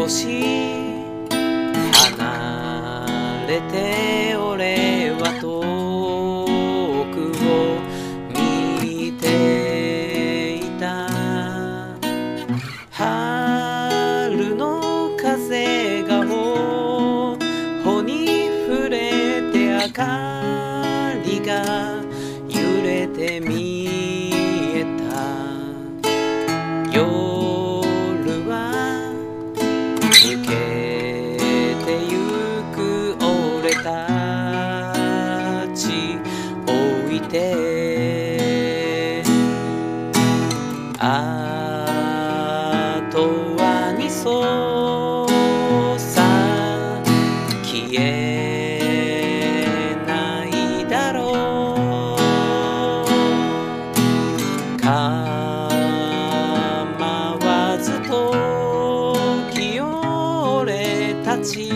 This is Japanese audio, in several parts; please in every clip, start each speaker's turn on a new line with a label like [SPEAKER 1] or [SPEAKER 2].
[SPEAKER 1] し離れて俺は遠くを見ていた。春の風が頬に触れて明かりが揺れて見えた。夜は抜けてゆく俺たち置いて、あとは二層さ消えないだろう。構わず時を俺たち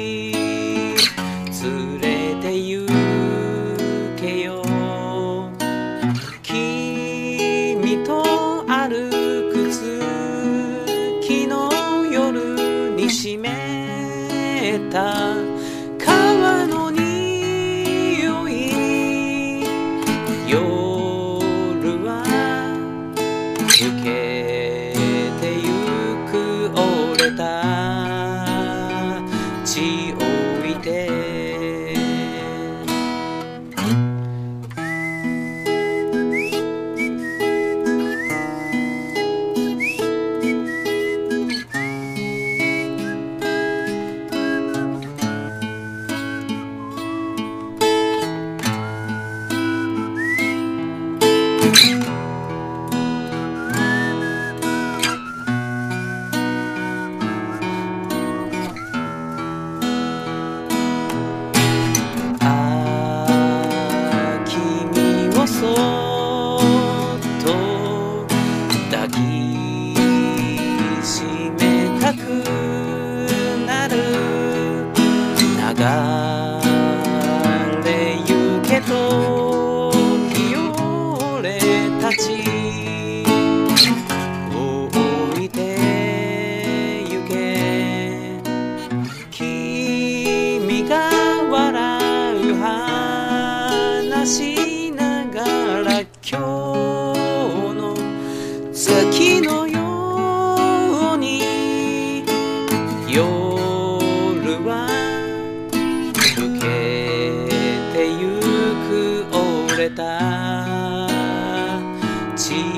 [SPEAKER 1] 連れて行けよ。君と歩く月の夜に湿った川の匂い。夜は抜けてゆく俺たち置いて。そっと抱きしめたくなる。流れゆけと俺たち置いてゆけ。君が笑う話今日の月のように。夜は抜けてゆく俺たち